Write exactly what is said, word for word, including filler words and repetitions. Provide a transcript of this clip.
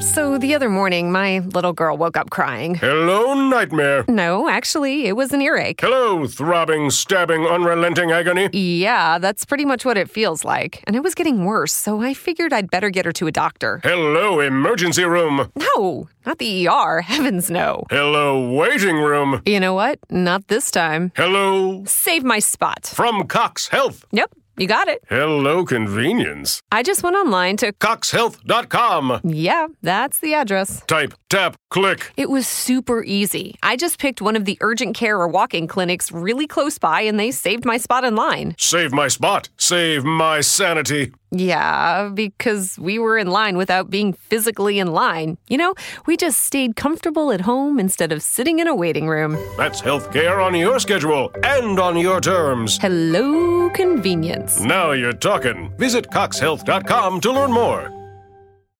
So the other morning, my little girl woke up crying. Hello, nightmare. No, actually, it was an earache. Hello, throbbing, stabbing, unrelenting agony. Yeah, that's pretty much what it feels like. And it was getting worse, so I figured I'd better get her to a doctor. Hello, emergency room. No, not the E R. Heavens no. Hello, waiting room. You know what? Not this time. Hello. Save my spot. From Cox Health. Yep, you got it. Hello, convenience. I just went online to... cox health dot com. Yeah, that's the address. Type, tap, click. It was super easy. I just picked one of the urgent care or walk-in clinics really close by, and they saved my spot in line. Save my spot. Save my sanity. Yeah, because we were in line without being physically in line. You know, we just stayed comfortable at home instead of sitting in a waiting room. That's healthcare on your schedule and on your terms. Hello, convenience. Now you're talking. Visit cox health dot com to learn more.